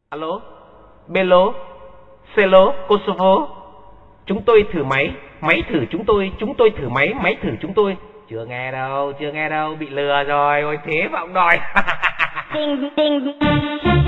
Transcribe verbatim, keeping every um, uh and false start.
Alo, Belo, Selo, Kosovo. Chúng tôi thử máy, máy thử chúng tôi, chúng tôi thử máy, máy thử chúng tôi. Chưa nghe đâu, chưa nghe đâu, bị lừa rồi, ôi thế mà ông đòi. Ding ding.